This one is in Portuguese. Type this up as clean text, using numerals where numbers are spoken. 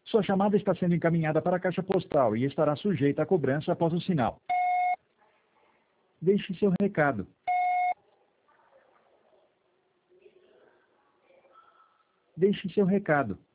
Sua chamada está sendo encaminhada para a caixa postal e estará sujeita a cobrança após o sinal. Deixe seu recado. Deixe seu recado.